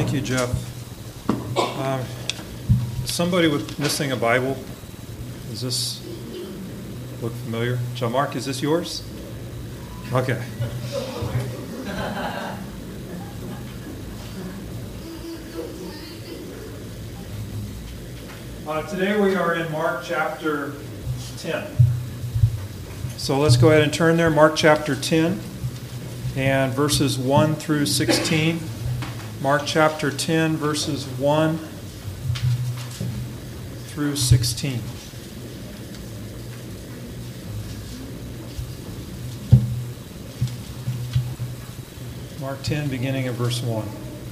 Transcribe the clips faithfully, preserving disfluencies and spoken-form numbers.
Thank you, Jeff. Um, somebody with missing a Bible. Does this look familiar? John Mark, is this yours? Okay. Uh, today we are in Mark chapter ten. So let's go ahead and turn there. Mark chapter ten and verses one through sixteen. Mark chapter ten, verses one through sixteen. Mark ten, beginning at verse one.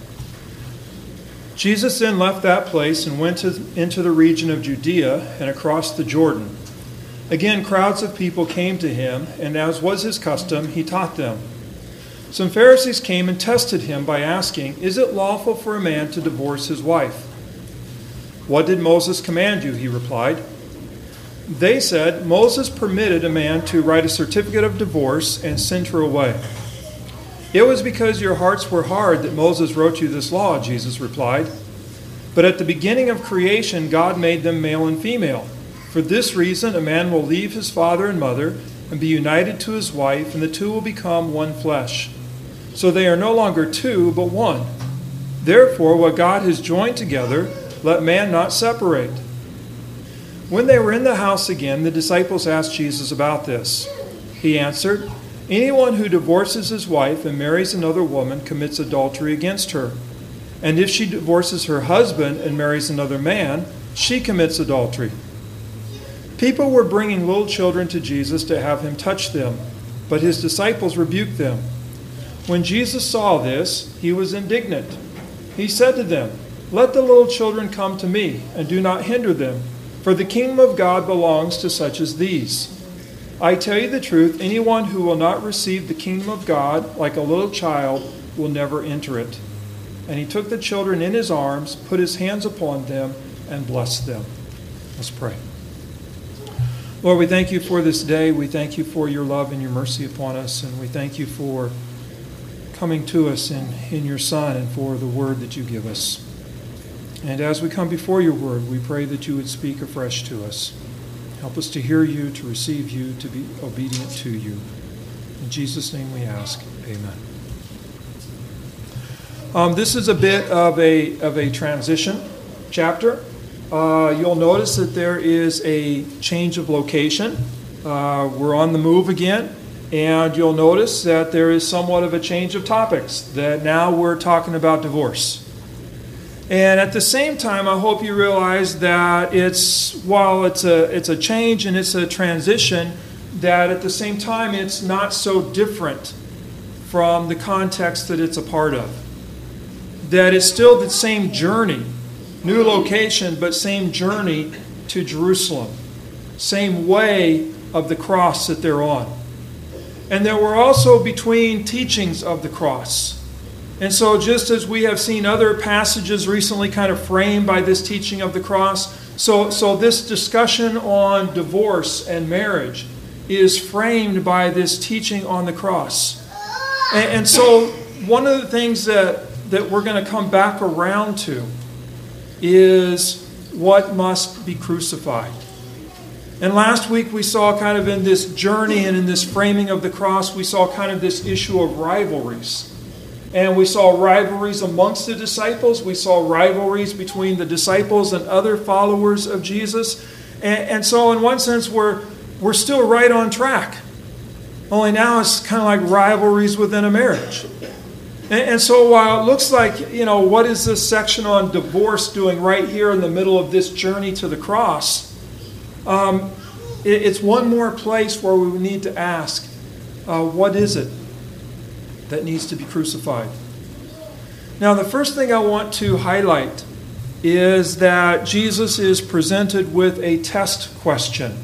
Jesus then left that place and went to, into the region of Judea and across the Jordan. Again, crowds of people came to him, and as was his custom, he taught them. Some Pharisees came and tested him by asking, "Is it lawful for a man to divorce his wife?" "What did Moses command you?" he replied. They said, "Moses permitted a man to write a certificate of divorce and send her away." "It was because your hearts were hard that Moses wrote you this law," Jesus replied. "But at the beginning of creation, God made them male and female. For this reason, a man will leave his father and mother and be united to his wife, and the two will become one flesh. So they are no longer two, but one. Therefore, what God has joined together, let man not separate." When they were in the house again, the disciples asked Jesus about this. He answered, "Anyone who divorces his wife and marries another woman commits adultery against her. And if she divorces her husband and marries another man, she commits adultery." People were bringing little children to Jesus to have him touch them, but his disciples rebuked them. When Jesus saw this, he was indignant. He said to them, "Let the little children come to me, and do not hinder them, for the kingdom of God belongs to such as these. I tell you the truth, anyone who will not receive the kingdom of God like a little child will never enter it." And he took the children in his arms, put his hands upon them, and blessed them. Let's pray. Lord, we thank you for this day. We thank you for your love and your mercy upon us, and we thank you for coming to us in, in your Son and for the word that you give us. And as we come before your word, we pray that you would speak afresh to us. Help us to hear you, to receive you, to be obedient to you. In Jesus' name we ask, amen. Um, this is a bit of a, of a transition chapter. Uh, you'll notice that there is a change of location. Uh, we're on the move again. And you'll notice that there is somewhat of a change of topics, that now we're talking about divorce. And at the same time, I hope you realize that it's, while it's a, it's a change and it's a transition, that at the same time it's not so different from the context that it's a part of. That it's still the same journey, new location, but same journey to Jerusalem. Same way of the cross that they're on. And there were also between teachings of the cross. And so just as we have seen other passages recently kind of framed by this teaching of the cross, so, so this discussion on divorce and marriage is framed by this teaching on the cross. And, and so one of the things that, that we're going to come back around to is what must be crucified. And last week we saw kind of in this journey and in this framing of the cross, we saw kind of this issue of rivalries. And we saw rivalries amongst the disciples. We saw rivalries between the disciples and other followers of Jesus. And, and so in one sense, we're, we're still right on track. Only now it's kind of like rivalries within a marriage. And, and so while it looks like, you know, what is this section on divorce doing right here in the middle of this journey to the cross? Um, it, it's one more place where we need to ask, uh, what is it that needs to be crucified? Now, the first thing I want to highlight is that Jesus is presented with a test question.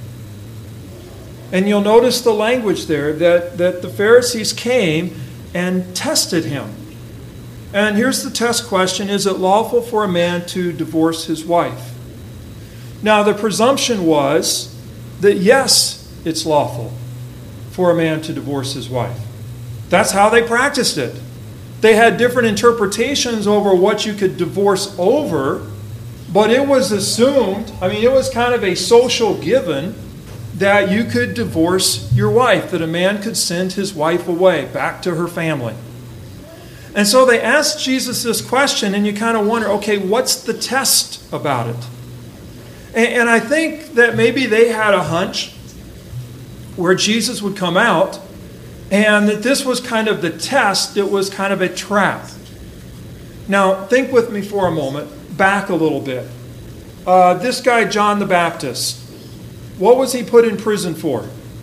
And you'll notice the language there, that, that the Pharisees came and tested him. And here's the test question: is it lawful for a man to divorce his wife? Now, the presumption was that yes, it's lawful for a man to divorce his wife. That's how they practiced it. They had different interpretations over what you could divorce over, but it was assumed, I mean, it was kind of a social given that you could divorce your wife, that a man could send his wife away, back to her family. And so they asked Jesus this question, and you kind of wonder, okay, what's the test about it? And, and I think that maybe they had a hunch where Jesus would come out, and that this was kind of the test, it was kind of a trap. Now, think with me for a moment, back a little bit. Uh, this guy, John the Baptist, what was he put in prison for?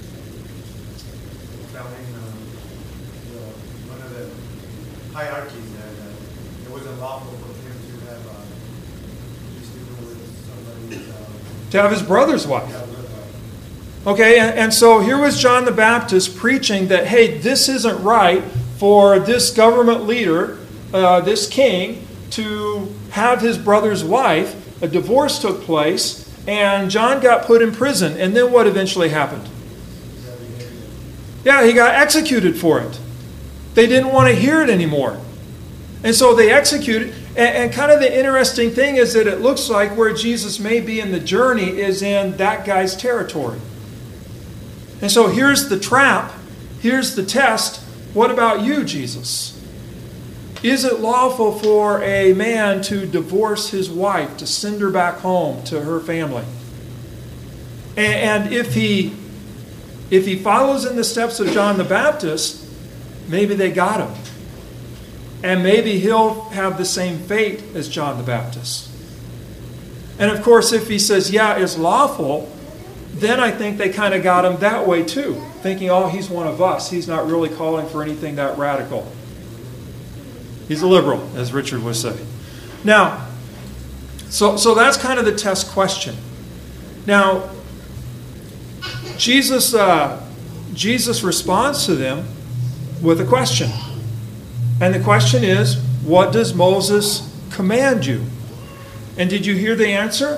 Telling uh, the, one of the hierarchies that uh, it wasn't lawful for him to have uh, used to go with somebody's uh, To have his brother's wife. yeah, with, uh, Okay, and, and so here was John the Baptist preaching that, hey, this isn't right for this government leader, uh, this king, to have his brother's wife. A divorce took place, and John got put in prison. And then what eventually happened? Yeah, he got executed for it. They didn't want to hear it anymore. And so they executed. And, and kind of the interesting thing is that it looks like where Jesus may be in the journey is in that guy's territory. And so here's the trap. Here's the test. What about you, Jesus? Is it lawful for a man to divorce his wife, to send her back home to her family? And, and if he if he follows in the steps of John the Baptist, maybe they got him. And maybe he'll have the same fate as John the Baptist. And of course, if he says, yeah, it's lawful, then I think they kind of got him that way too, thinking, oh, he's one of us. He's not really calling for anything that radical. He's a liberal, as Richard would say. Now, so, so that's kind of the test question. Now, Jesus, uh, Jesus responds to them with a question. And the question is, what does Moses command you? And did you hear the answer?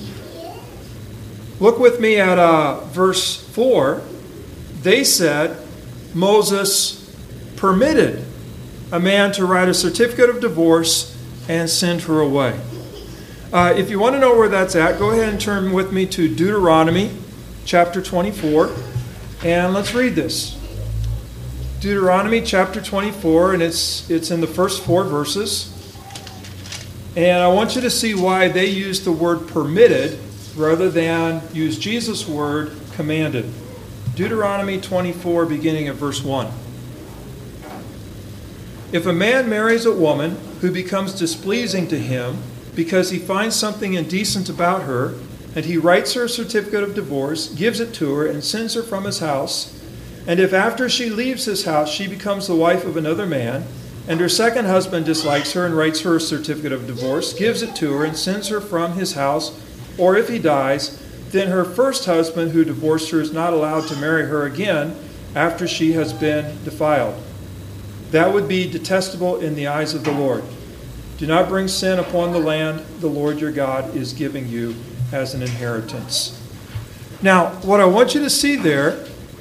Look with me at uh, verse four. They said, Moses permitted a man to write a certificate of divorce and send her away. Uh, if you want to know where that's at, go ahead and turn with me to Deuteronomy chapter twenty-four. And let's read this. Deuteronomy chapter twenty-four, and it's, it's in the first four verses. And I want you to see why they use the word permitted rather than use Jesus' word commanded. Deuteronomy twenty-four, beginning at verse one. If a man marries a woman who becomes displeasing to him because he finds something indecent about her, and he writes her a certificate of divorce, gives it to her, and sends her from his house, and if after she leaves his house she becomes the wife of another man, and her second husband dislikes her and writes her a certificate of divorce, gives it to her, and sends her from his house, or if he dies, then her first husband who divorced her is not allowed to marry her again after she has been defiled. That would be detestable in the eyes of the Lord. Do not bring sin upon the land the Lord your God is giving you as an inheritance. Now, what I want you to see there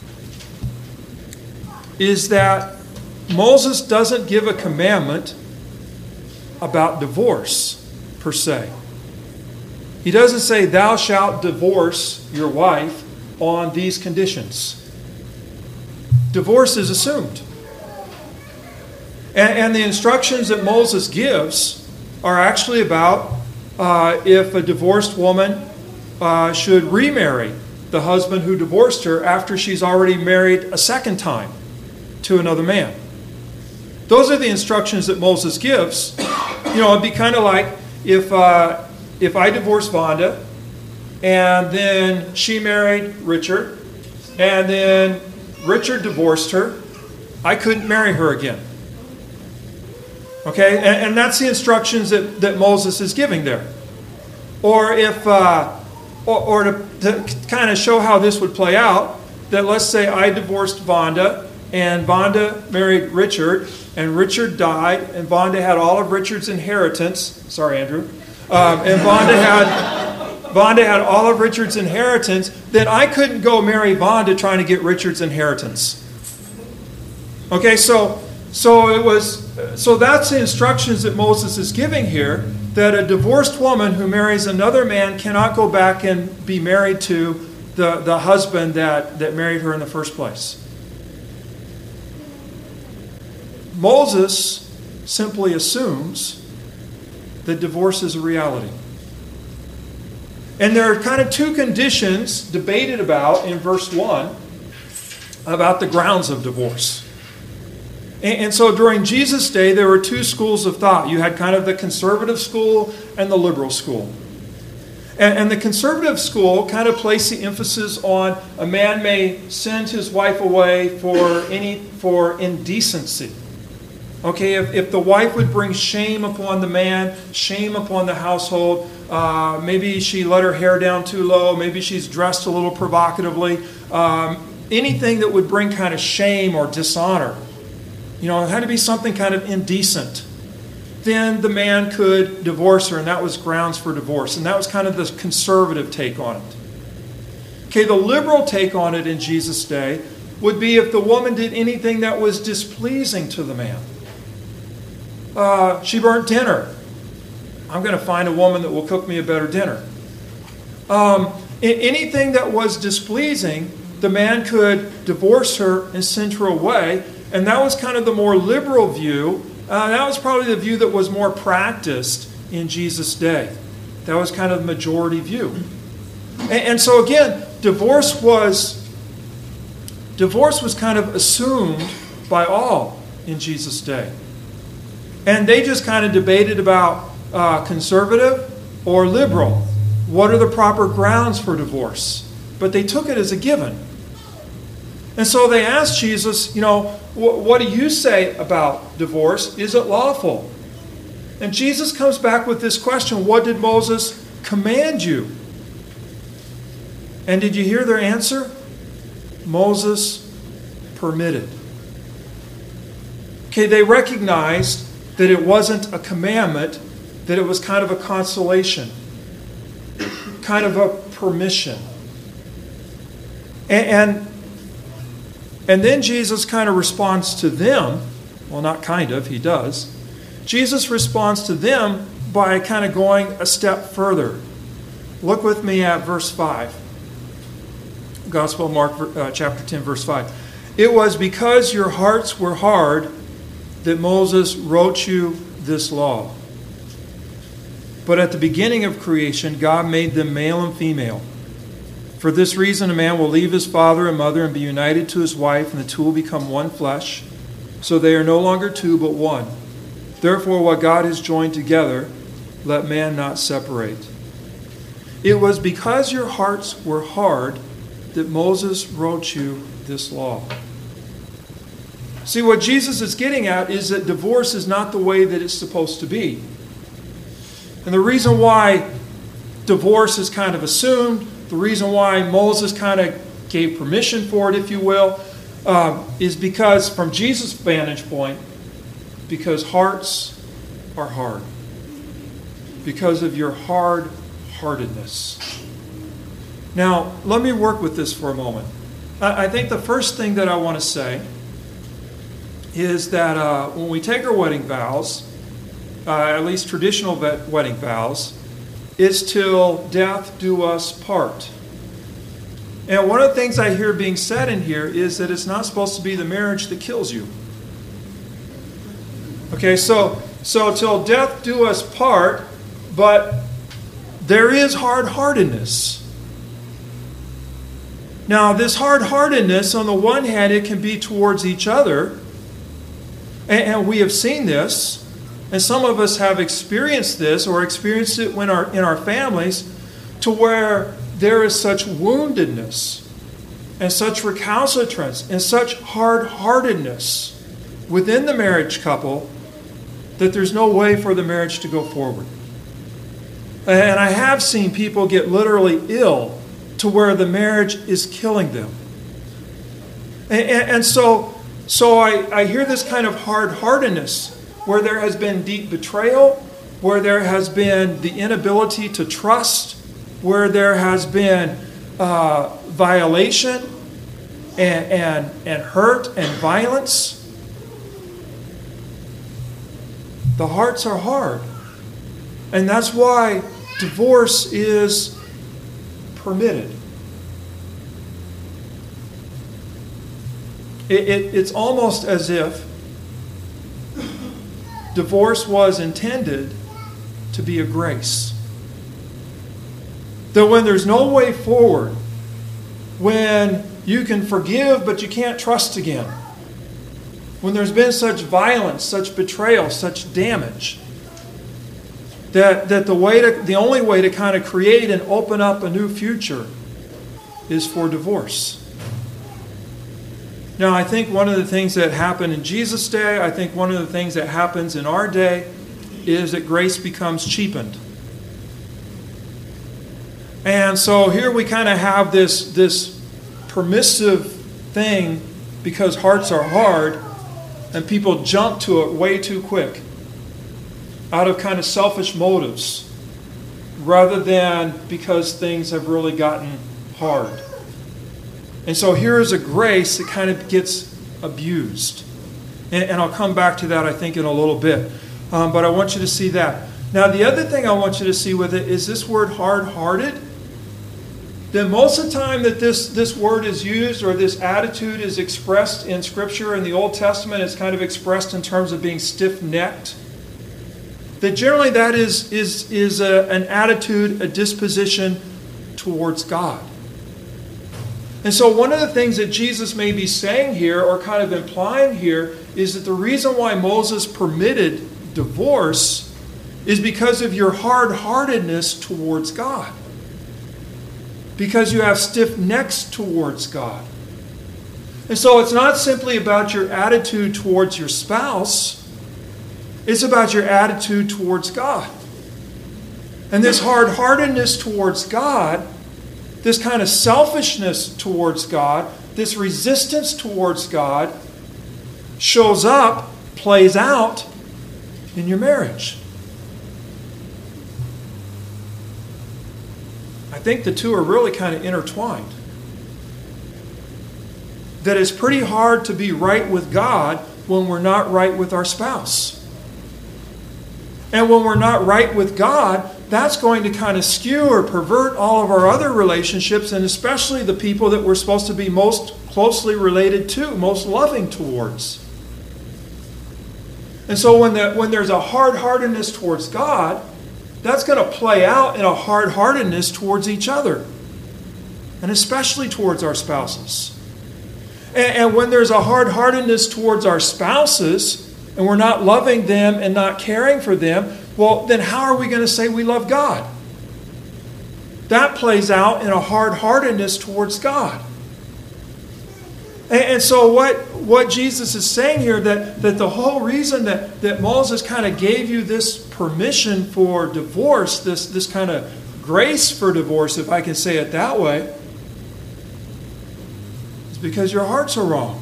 is that Moses doesn't give a commandment about divorce, per se. He doesn't say, thou shalt divorce your wife on these conditions. Divorce is assumed. And, and the instructions that Moses gives are actually about uh, if a divorced woman uh, should remarry the husband who divorced her after she's already married a second time to another man. Those are the instructions that Moses gives. You know, it'd be kind of like if... Uh, If I divorced Vonda, and then she married Richard, and then Richard divorced her, I couldn't marry her again. Okay? And, and that's the instructions that, that Moses is giving there. Or if, uh, or, or to, to kind of show how this would play out, that let's say I divorced Vonda, and Vonda married Richard, and Richard died, and Vonda had all of Richard's inheritance. Sorry, Andrew. Um, and Vonda had, Vonda had all of Richard's inheritance, then I couldn't go marry Vonda trying to get Richard's inheritance. Okay, so, So it was. So that's the instructions that Moses is giving here. That a divorced woman who marries another man cannot go back and be married to the, the husband that, that married her in the first place. Moses simply assumes that divorce is a reality. And there are kind of two conditions debated about in verse one about the grounds of divorce. And, and so during Jesus' day, there were two schools of thought. You had kind of the conservative school and the liberal school. And, and the conservative school kind of placed the emphasis on a man may send his wife away for any for indecency. Okay, if, if the wife would bring shame upon the man, shame upon the household, uh, maybe she let her hair down too low, maybe she's dressed a little provocatively, um, anything that would bring kind of shame or dishonor, you know, it had to be something kind of indecent, then the man could divorce her, and that was grounds for divorce. And that was kind of the conservative take on it. Okay, the liberal take on it in Jesus' day would be if the woman did anything that was displeasing to the man. Uh, she burnt dinner. I'm going to find a woman that will cook me a better dinner. Um, anything that was displeasing, the man could divorce her and send her away. And that was kind of the more liberal view. Uh, that was probably the view that was more practiced in Jesus' day. That was kind of the majority view. And, and so again, divorce was divorce was kind of assumed by all in Jesus' day. And they just kind of debated about uh, conservative or liberal. What are the proper grounds for divorce? But they took it as a given. And so they asked Jesus, you know, what do you say about divorce? Is it lawful? And Jesus comes back with this question, what did Moses command you? And did you hear their answer? Moses permitted. Okay, they recognized that it wasn't a commandment, that it was kind of a consolation, kind of a permission. And, and, and then Jesus kind of responds to them, well, not kind of, he does. Jesus responds to them by kind of going a step further. Look with me at verse five. Gospel of Mark, uh, chapter ten, verse five. It was because your hearts were hard that Moses wrote you this law. But at the beginning of creation, God made them male and female. For this reason, a man will leave his father and mother and be united to his wife, and the two will become one flesh. So they are no longer two, but one. Therefore, what God has joined together, let man not separate. It was because your hearts were hard that Moses wrote you this law. See, what Jesus is getting at is that divorce is not the way that it's supposed to be. And the reason why divorce is kind of assumed, the reason why Moses kind of gave permission for it, if you will, uh, is because, from Jesus' vantage point, because hearts are hard. Because of your hard-heartedness. Now, let me work with this for a moment. I, I think the first thing that I want to say is that uh, when we take our wedding vows, uh, at least traditional wedding vows, it's till death do us part. And one of the things I hear being said in here is that it's not supposed to be the marriage that kills you. Okay, so so till death do us part, but there is hard-heartedness. Now, this hard-heartedness, on the one hand, it can be towards each other. And we have seen this, and some of us have experienced this or experienced it when our, in our families, to where there is such woundedness and such recalcitrance and such hard-heartedness within the marriage couple that there's no way for the marriage to go forward. And I have seen people get literally ill to where the marriage is killing them. And, and, and so... So I, I hear this kind of hard-heartedness where there has been deep betrayal, where there has been the inability to trust, where there has been uh, violation and, and, and hurt and violence. The hearts are hard. And that's why divorce is permitted. It, it, it's almost as if divorce was intended to be a grace. That when there's no way forward, when you can forgive but you can't trust again, when there's been such violence, such betrayal, such damage, that, that the way to, the only way to kind of create and open up a new future is for divorce. Now, I think one of the things that happened in Jesus' day, I think one of the things that happens in our day, is that grace becomes cheapened. And so here we kind of have this, this permissive thing because hearts are hard, and people jump to it way too quick out of kind of selfish motives rather than because things have really gotten hard. And so here is a grace that kind of gets abused. And, and I'll come back to that, I think, in a little bit. Um, but I want you to see that. Now, the other thing I want you to see with it is this word hard-hearted. Then most of the time that this, this word is used or this attitude is expressed in Scripture in the Old Testament, it's kind of expressed in terms of being stiff-necked. That generally that is, is, is a, an attitude, a disposition towards God. And so one of the things that Jesus may be saying here or kind of implying here is that the reason why Moses permitted divorce is because of your hard-heartedness towards God. Because you have stiff necks towards God. And so it's not simply about your attitude towards your spouse. It's about your attitude towards God. And this hard-heartedness towards God, this kind of selfishness towards God, this resistance towards God, shows up, plays out in your marriage. I think the two are really kind of intertwined. That it's pretty hard to be right with God when we're not right with our spouse. And when we're not right with God, that's going to kind of skew or pervert all of our other relationships, and especially the people that we're supposed to be most closely related to, most loving towards. And so when, the, when there's a hard-heartedness towards God, that's going to play out in a hard-heartedness towards each other, and especially towards our spouses. And, and when there's a hard-heartedness towards our spouses, and we're not loving them and not caring for them, well, then how are we going to say we love God? That plays out in a hard-heartedness towards God. And, and so what, what Jesus is saying here, that, that the whole reason that, that Moses kind of gave you this permission for divorce, this, this kind of grace for divorce, if I can say it that way, is because your hearts are wrong.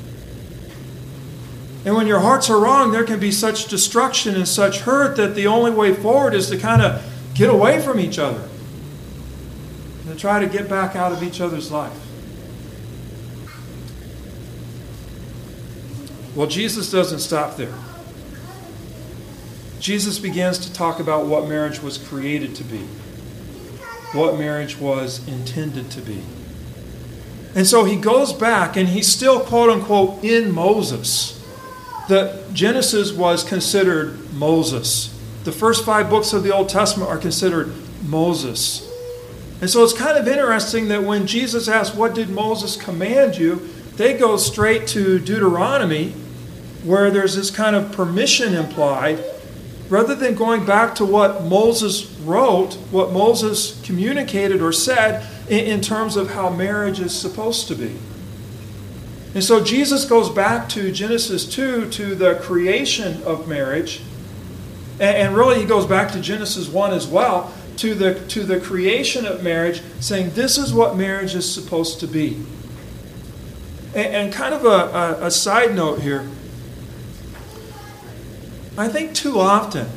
And when your hearts are wrong, there can be such destruction and such hurt that the only way forward is to kind of get away from each other and to try to get back out of each other's life. Well, Jesus doesn't stop there. Jesus begins to talk about what marriage was created to be, what marriage was intended to be. And so he goes back, and he's still, quote unquote, in Moses. The Genesis was considered Moses. The first five books of the Old Testament are considered Moses. And so it's kind of interesting that when Jesus asks, what did Moses command you? They go straight to Deuteronomy, where there's this kind of permission implied, rather than going back to what Moses wrote, what Moses communicated or said in, in terms of how marriage is supposed to be. And so Jesus goes back to Genesis two, to the creation of marriage. And really he goes back to Genesis one as well, to the, to the creation of marriage, saying this is what marriage is supposed to be. And, and kind of a, a, a side note here. I think too often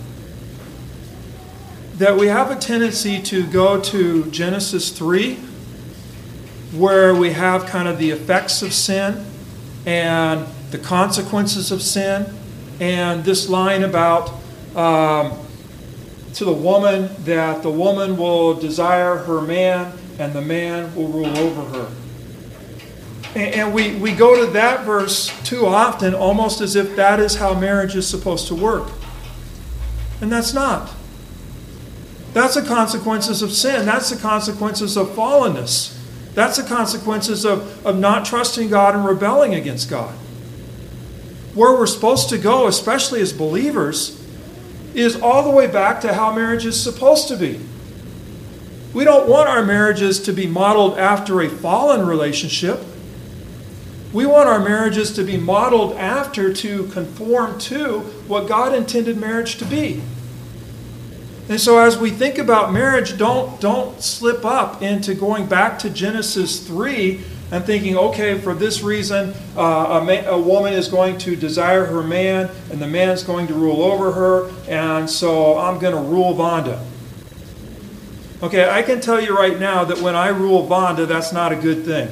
that we have a tendency to go to Genesis three, where we have kind of the effects of sin and the consequences of sin, and this line about um, to the woman that the woman will desire her man and the man will rule over her. And, and we, we go to that verse too often almost as if that is how marriage is supposed to work. And that's not. That's the consequences of sin. That's the consequences of fallenness. That's the consequences of, of not trusting God and rebelling against God. Where we're supposed to go, especially as believers, is all the way back to how marriage is supposed to be. We don't want our marriages to be modeled after a fallen relationship. We want our marriages to be modeled after, to conform to what God intended marriage to be. And so as we think about marriage, don't, don't slip up into going back to Genesis three and thinking, okay, for this reason, uh, a, man, a woman is going to desire her man, and the man is going to rule over her, and so I'm going to rule Vonda. Okay, I can tell you right now that when I rule Vonda, that's not a good thing.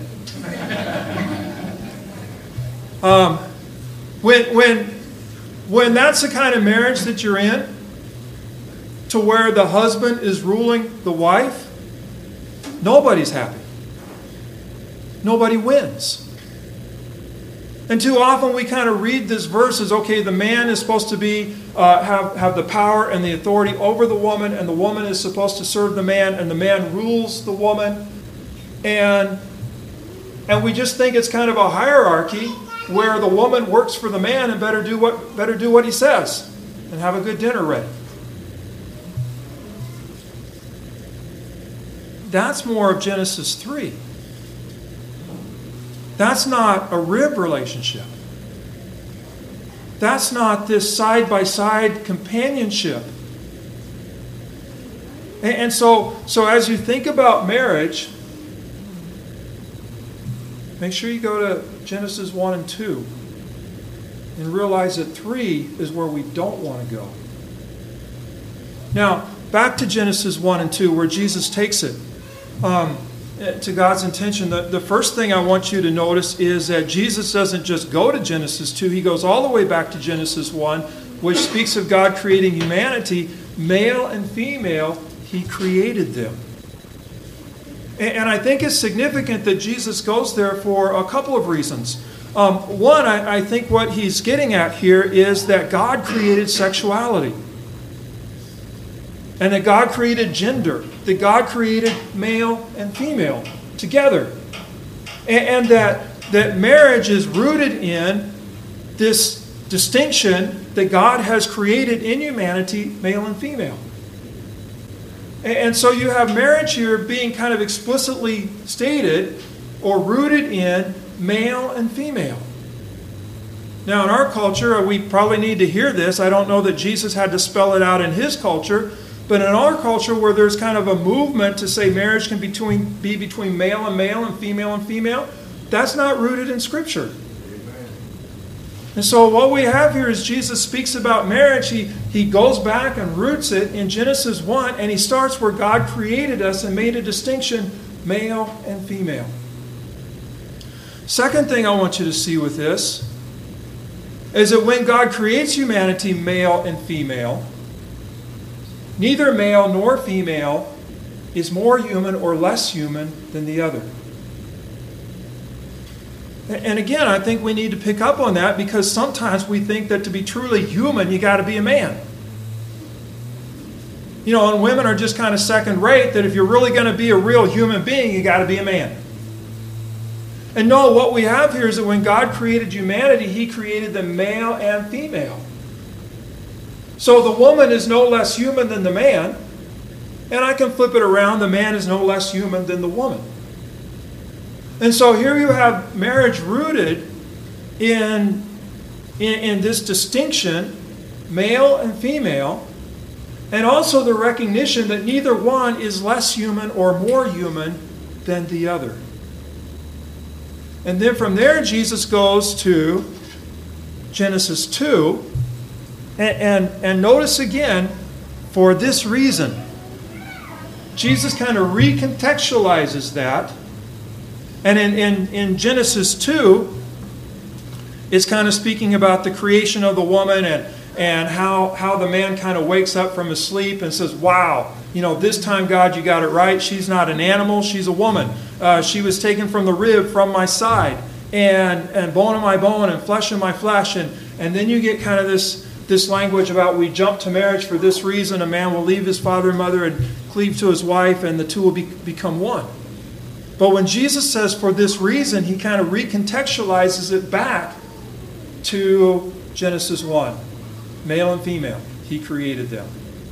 um, when, when, when that's the kind of marriage that you're in, to where the husband is ruling the wife, nobody's happy. Nobody wins. And too often we kind of read this verse as, okay, the man is supposed to be uh, have, have the power and the authority over the woman, and the woman is supposed to serve the man, and the man rules the woman. And, and we just think it's kind of a hierarchy where the woman works for the man and better do what, better do what he says and have a good dinner ready. That's more of Genesis three. That's not a rib relationship. That's not this side-by-side companionship. And, and so, so as you think about marriage, make sure you go to Genesis one and two and realize that three is where we don't want to go. Now, back to Genesis one and two, where Jesus takes it. Um, to God's intention, the, the first thing I want you to notice is that Jesus doesn't just go to Genesis two, he goes all the way back to Genesis one, which speaks of God creating humanity, male and female, he created them. And, and I think it's significant that Jesus goes there for a couple of reasons. Um, one, I, I think what he's getting at here is that God created sexuality. And that God created gender, that God created male and female together. And, and that, that marriage is rooted in this distinction that God has created in humanity, male and female. And, and so you have marriage here being kind of explicitly stated or rooted in male and female. Now in our culture, we probably need to hear this. I don't know that Jesus had to spell it out in his culture. But in our culture, where there's kind of a movement to say marriage can between, be between male and male and female and female, that's not rooted in Scripture. Amen. And so what we have here is Jesus speaks about marriage. He, he goes back and roots it in Genesis one, and he starts where God created us and made a distinction, male and female. Second thing I want you to see with this is that when God creates humanity, male and female, neither male nor female is more human or less human than the other. And again, I think we need to pick up on that, because sometimes we think that to be truly human, you got to be a man. You know, and women are just kind of second rate, that if you're really going to be a real human being, you got to be a man. And no, what we have here is that when God created humanity, he created them male and female. So the woman is no less human than the man, and I can flip it around, the man is no less human than the woman. And so here you have marriage rooted in, in, in this distinction, male and female, and also the recognition that neither one is less human or more human than the other. And then from there, Jesus goes to Genesis two, And, and, and notice again, for this reason, Jesus kind of recontextualizes that. And in, in, in Genesis two, it's kind of speaking about the creation of the woman and, and how, how the man kind of wakes up from his sleep and says, wow, you know, this time, God, you got it right. She's not an animal. She's a woman. Uh, she was taken from the rib from my side, and, and bone of my bone and flesh of my flesh. And, and then you get kind of this, this language about we jump to marriage for this reason. A man will leave his father and mother and cleave to his wife, and the two will be, become one. But when Jesus says for this reason, he kind of recontextualizes it back to Genesis one. Male and female, he created them.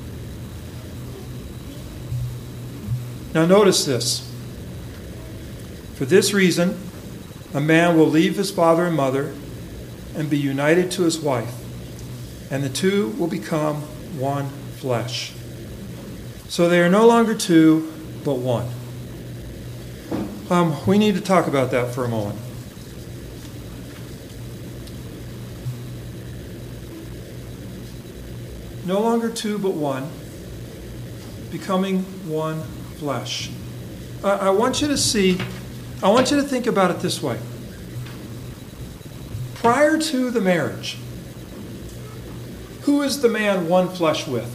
Now notice this. For this reason, a man will leave his father and mother and be united to his wife, and the two will become one flesh. So they are no longer two, but one. Um, we need to talk about that for a moment. No longer two, but one, becoming one flesh. I, I want you to see, I want you to think about it this way. Prior to the marriage, who is the man one flesh with?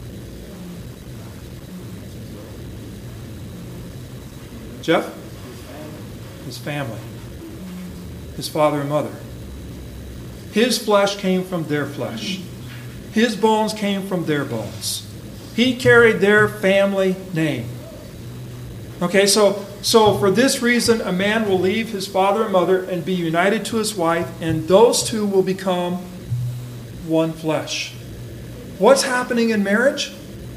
Jeff? His family. His father and mother. His flesh came from their flesh. His bones came from their bones. He carried their family name. Okay, so, so for this reason, a man will leave his father and mother and be united to his wife, and those two will become one flesh. What's happening in marriage?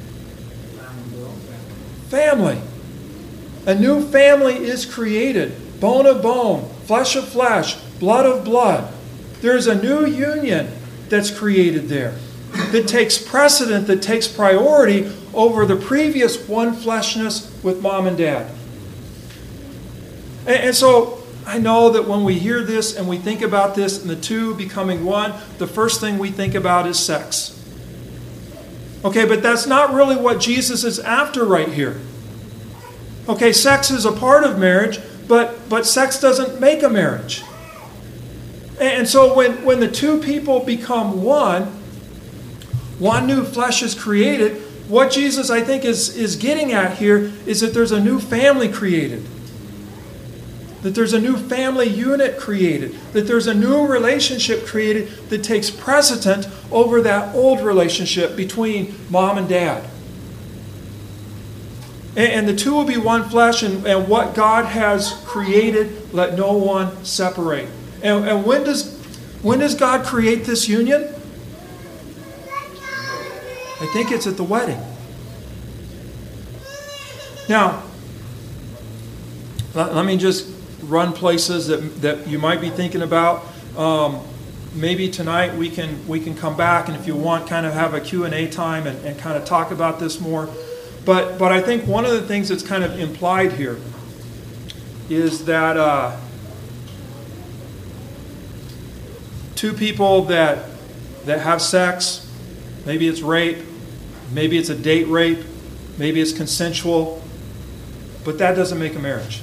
Family. A new family is created. Bone of bone, flesh of flesh, blood of blood. There's a new union that's created there that takes precedent, that takes priority over the previous one fleshness with mom and dad. And, and so I know that when we hear this and we think about this and the two becoming one, the first thing we think about is sex. Okay, but that's not really what Jesus is after right here. Okay, sex is a part of marriage, but, but sex doesn't make a marriage. And so when, when the two people become one, one new flesh is created. What Jesus, I think, is, is getting at here is that there's a new family created. That there's a new family unit created. That there's a new relationship created that takes precedent over that old relationship between mom and dad. And, and the two will be one flesh, and, and what God has created, let no one separate. And, and when does, when does God create this union? I think it's at the wedding. Now, let, let me just run places that, that you might be thinking about. Um, maybe tonight we can we can come back, and if you want, kind of have a Q and A time and, and kind of talk about this more. But but I think one of the things that's kind of implied here is that uh, two people that that have sex, maybe it's rape, maybe it's a date rape, maybe it's consensual, but that doesn't make a marriage.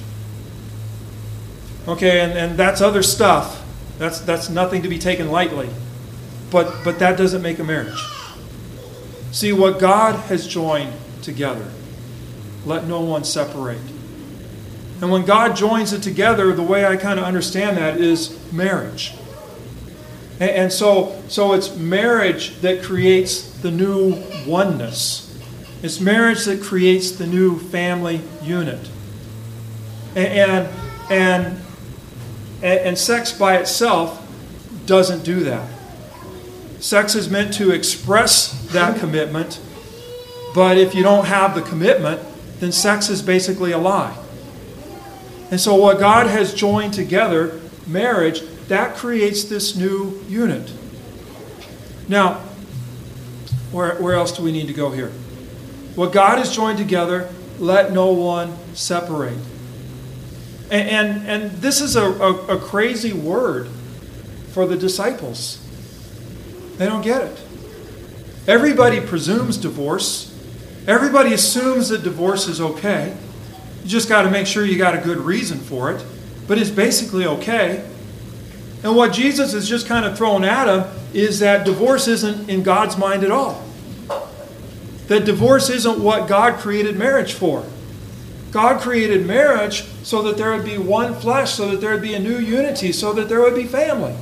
Okay, and, and that's other stuff. That's that's nothing to be taken lightly. But but that doesn't make a marriage. See, what God has joined together, let no one separate. And when God joins it together, the way I kind of understand that is marriage. And, and so, so it's marriage that creates the new oneness. It's marriage that creates the new family unit. And, and, and, and sex by itself doesn't do that. Sex is meant to express that commitment, but if you don't have the commitment, then sex is basically a lie. And so what God has joined together, marriage, that creates this new unit. Now, where, where else do we need to go here? What God has joined together, let no one separate. And, and, and this is a, a, a crazy word for the disciples. They don't get it. Everybody presumes divorce. Everybody assumes that divorce is okay. You just got to make sure you got a good reason for it. But it's basically okay. And what Jesus is just kind of throwing at him is that divorce isn't in God's mind at all. That divorce isn't what God created marriage for. God created marriage so that there would be one flesh, so that there would be a new unity, so that there would be family.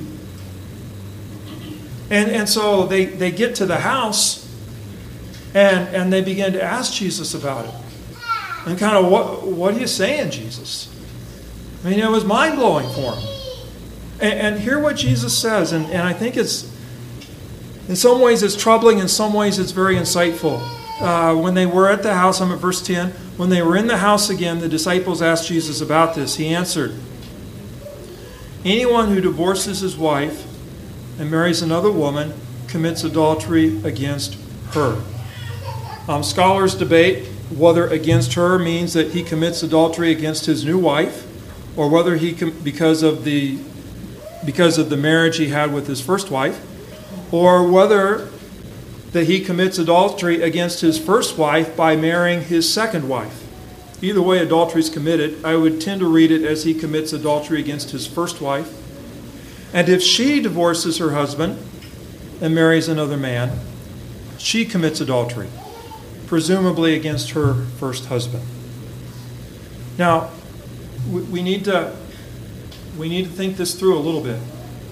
And, and so they, they get to the house and, and they begin to ask Jesus about it. And kind of, what, what are you saying, Jesus? I mean, it was mind-blowing for him. And, and hear what Jesus says, and, and I think it's, in some ways it's troubling, in some ways it's very insightful. Uh, when they were at the house, I'm at verse ten, when they were in the house again, the disciples asked Jesus about this. He answered, anyone who divorces his wife and marries another woman commits adultery against her. Um, scholars debate whether against her means that he commits adultery against his new wife, or whether he com- because of the because of the marriage he had with his first wife, or whether that he commits adultery against his first wife by marrying his second wife. Either way, adultery is committed. I would tend to read it as he commits adultery against his first wife. And if she divorces her husband and marries another man, she commits adultery, presumably against her first husband. Now, we, we need to we need to think this through a little bit.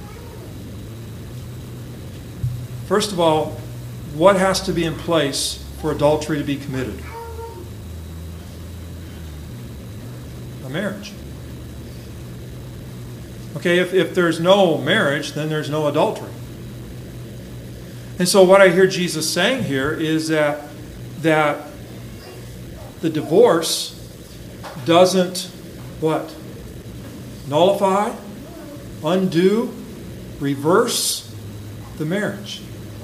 First of all, what has to be in place for adultery to be committed? A marriage. Okay, if, if there's no marriage, then there's no adultery. And so what I hear Jesus saying here is that, that the divorce doesn't, what? Nullify, undo, reverse the marriage.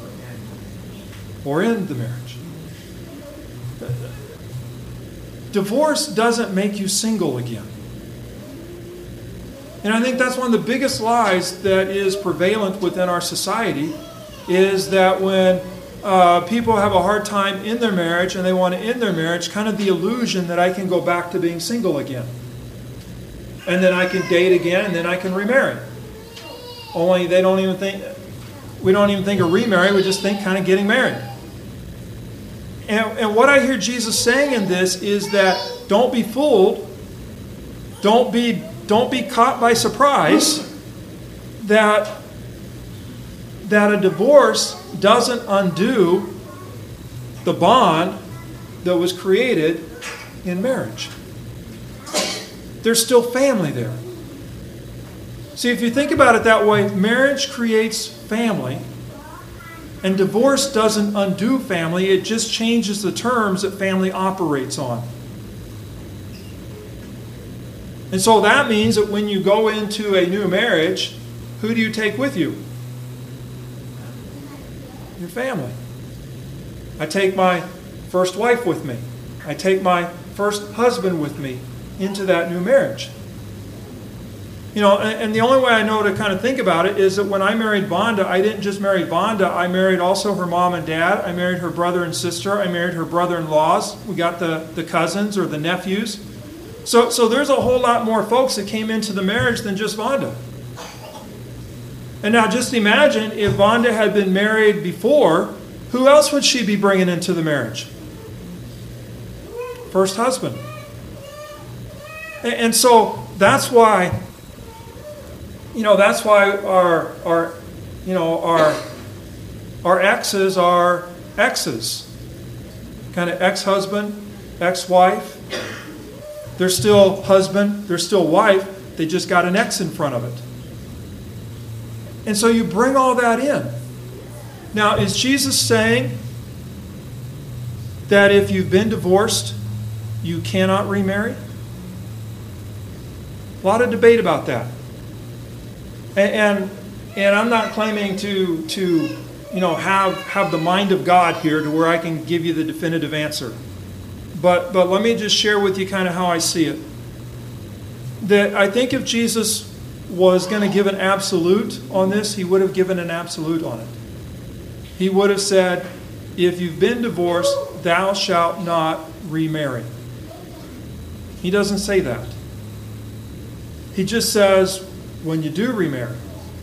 Or end the marriage. Divorce doesn't make you single again. And I think that's one of the biggest lies that is prevalent within our society, is that when uh, people have a hard time in their marriage and they want to end their marriage, kind of the illusion that I can go back to being single again. And then I can date again, and then I can remarry. Only they don't even think, we don't even think of remarry, we just think kind of getting married. And, and what I hear Jesus saying in this is that don't be fooled, don't be, don't be caught by surprise that, that a divorce doesn't undo the bond that was created in marriage. There's still family there. See, if you think about it that way, marriage creates family, and divorce doesn't undo family, it just changes the terms that family operates on. And so that means that when you go into a new marriage, who do you take with you? Your family. I take my first wife with me. I take my first husband with me into that new marriage. You know, and, and the only way I know to kind of think about it is that when I married Vonda, I didn't just marry Vonda, I married also her mom and dad, I married her brother and sister, I married her brother-in-laws, we got the, the cousins or the nephews. So, so there's a whole lot more folks that came into the marriage than just Vonda. And now just imagine if Vonda had been married before, who else would she be bringing into the marriage? First husband. And, and so that's why, you know, that's why our, our, you know, our, our exes are exes. Kind of ex-husband, ex-wife. They're still husband, they're still wife, they just got an X in front of it. And so you bring all that in. Now, is Jesus saying that if you've been divorced, you cannot remarry? A lot of debate about that. And, and, and I'm not claiming to, to you know, have, have the mind of God here to where I can give you the definitive answer. But, but let me just share with you kind of how I see it. That I think if Jesus was going to give an absolute on this, he would have given an absolute on it. He would have said, if you've been divorced, thou shalt not remarry. He doesn't say that. He just says, when you do remarry,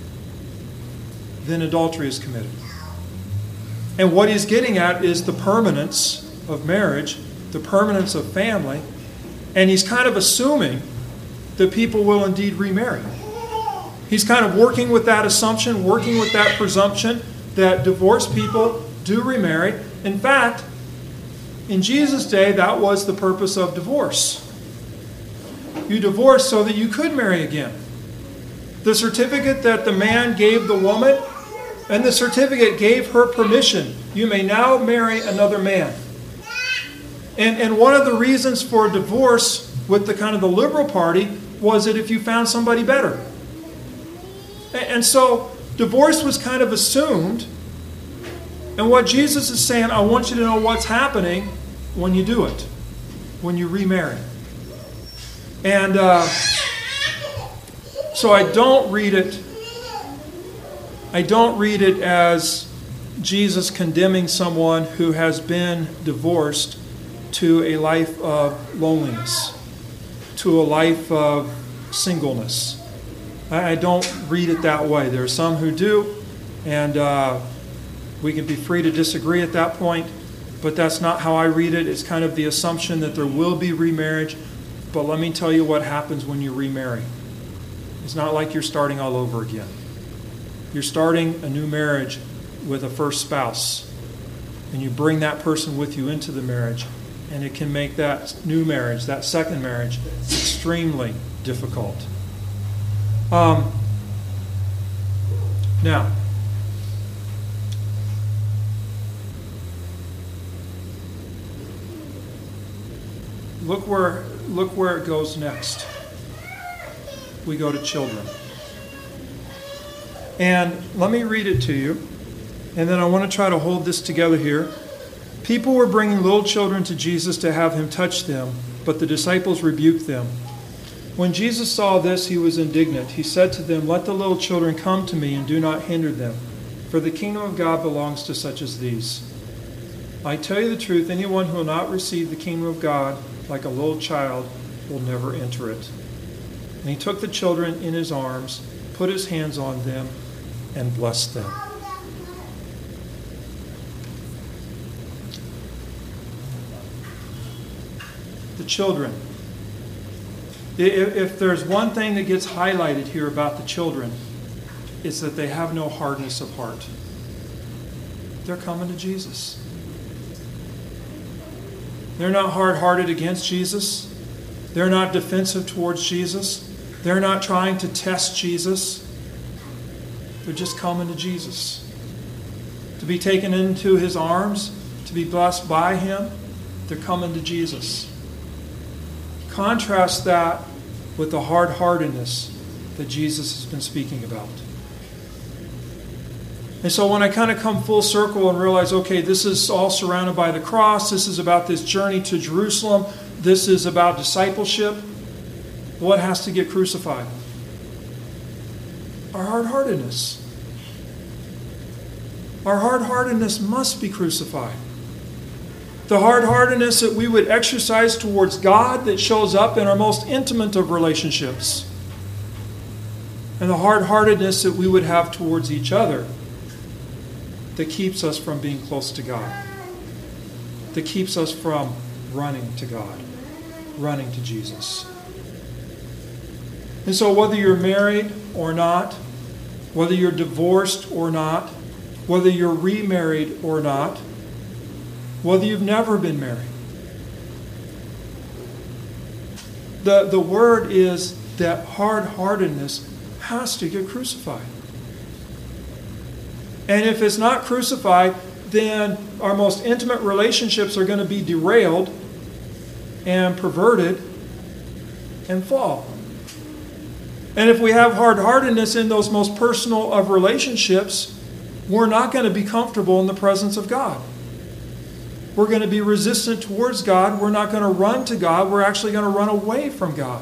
then adultery is committed. And what he's getting at is the permanence of marriage, the permanence of family, and he's kind of assuming that people will indeed remarry. He's kind of working with that assumption, working with that presumption that divorced people do remarry. In fact, in Jesus' day, that was the purpose of divorce. You divorced so that you could marry again. The certificate that the man gave the woman, and the certificate gave her permission. You may now marry another man. And, and one of the reasons for divorce with the kind of the liberal party was that if you found somebody better. And, and so divorce was kind of assumed. And what Jesus is saying, I want you to know what's happening when you do it, when you remarry. And uh, so I don't read it, I don't read it as Jesus condemning someone who has been divorced to a life of loneliness, to a life of singleness. I don't read it that way. There are some who do, and uh, we can be free to disagree at that point, but that's not how I read it. It's kind of the assumption that there will be remarriage, but let me tell you what happens when you remarry. It's not like you're starting all over again. You're starting a new marriage with a first spouse, and you bring that person with you into the marriage, and it can make that new marriage, that second marriage, extremely difficult. Um, now, look where look where it goes next. We go to children. And let me read it to you, and then I want to try to hold this together here. People were bringing little children to Jesus to have him touch them, but the disciples rebuked them. When Jesus saw this, he was indignant. He said to them, "Let the little children come to me and do not hinder them, for the kingdom of God belongs to such as these. I tell you the truth, anyone who will not receive the kingdom of God like a little child will never enter it." And he took the children in his arms, put his hands on them, and blessed them. The children. If there's one thing that gets highlighted here about the children, it's that they have no hardness of heart. They're coming to Jesus. They're not hard-hearted against Jesus. They're not defensive towards Jesus. They're not trying to test Jesus. They're just coming to Jesus. To be taken into his arms, to be blessed by him, they're coming to Jesus. Contrast that with the hard-heartedness that Jesus has been speaking about. And so when I kind of come full circle and realize, okay, this is all surrounded by the cross, this is about this journey to Jerusalem, this is about discipleship, what has to get crucified? Our hard-heartedness. Our hard-heartedness must be crucified. The hard-heartedness that we would exercise towards God that shows up in our most intimate of relationships. And the hard-heartedness that we would have towards each other that keeps us from being close to God. That keeps us from running to God. Running to Jesus. And so whether you're married or not, whether you're divorced or not, whether you're remarried or not, whether you've never been married, the, the word is that hard-heartedness has to get crucified. And if it's not crucified, then our most intimate relationships are going to be derailed and perverted and fall. And if we have hard-heartedness in those most personal of relationships, we're not going to be comfortable in the presence of God. We're going to be resistant towards God. We're not going to run to God. We're actually going to run away from God.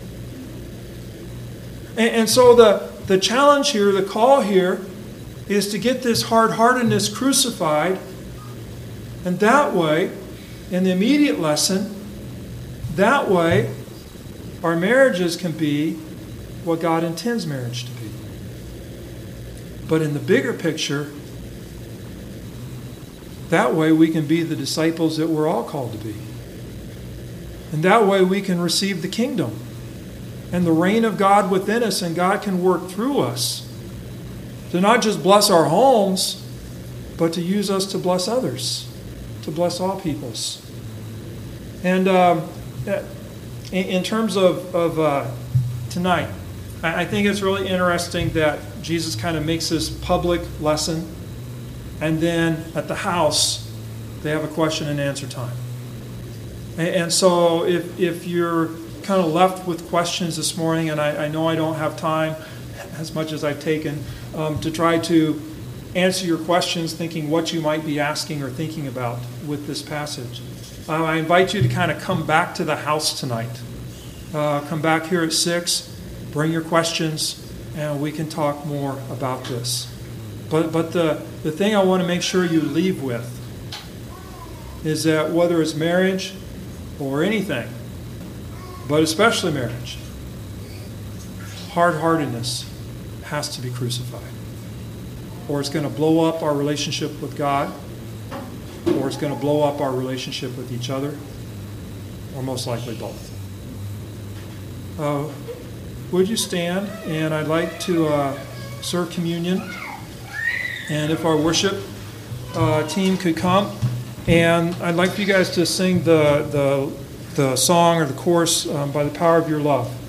And, and so the, the challenge here, the call here, is to get this hard-heartedness crucified. And that way, in the immediate lesson, that way, our marriages can be what God intends marriage to be. But in the bigger picture, that way we can be the disciples that we're all called to be. And that way we can receive the kingdom and the reign of God within us, and God can work through us to not just bless our homes, but to use us to bless others, to bless all peoples. And um, in, in terms of, of uh, tonight, I, I think it's really interesting that Jesus kind of makes this public lesson, and then at the house, they have a question and answer time. And, and so if, if you're kind of left with questions this morning, and I, I know I don't have time, as much as I've taken, um, to try to answer your questions, thinking what you might be asking or thinking about with this passage. Uh, I invite you to kind of come back to the house tonight. Uh, come back here at six, bring your questions, and we can talk more about this. But but the, the thing I want to make sure you leave with is that whether it's marriage or anything, but especially marriage, hard-heartedness has to be crucified. Or it's going to blow up our relationship with God, or it's going to blow up our relationship with each other, or most likely both. Uh, would you stand? And I'd like to uh, serve communion. And if our worship uh, team could come, and I'd like for you guys to sing the the, the song or the chorus um, by the power of your love.